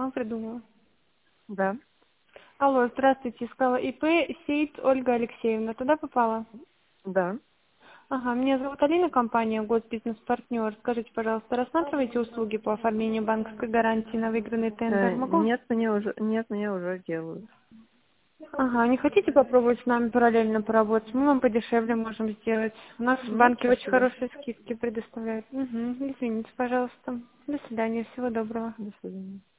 Ага, придумала. Да, Алло, здравствуйте, искала ИП Сейт Ольга Алексеевна. Туда попала? да. Ага, меня зовут Алина, компания Госбизнес-партнер. Скажите, пожалуйста, рассматриваете услуги по оформлению банковской гарантии на выигранный тендер? Могу? Нет, мне уже делают. Ага, не хотите попробовать с нами параллельно поработать? Мы вам подешевле можем сделать. У нас Нет, банки очень спасибо. хорошие скидки предоставляют. Угу, извините, пожалуйста. До свидания, всего доброго. До свидания.